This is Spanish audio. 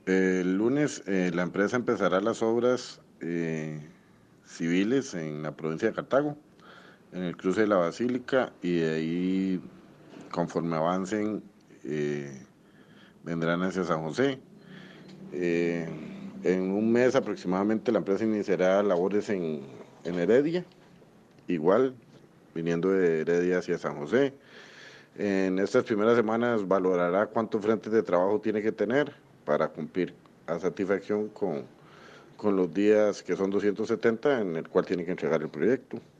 El lunes la empresa empezará las obras civiles en la provincia de Cartago, en el cruce de la Basílica, y de ahí, conforme avancen, eh, vendrán hacia San José. Eh, en un mes aproximadamente la empresa iniciará labores en Heredia, igual, viniendo de Heredia hacia San José. En estas primeras semanas valorará cuántos frentes de trabajo tiene que tener para cumplir a satisfacción con los días que son 270 en el cual tiene que entregar el proyecto.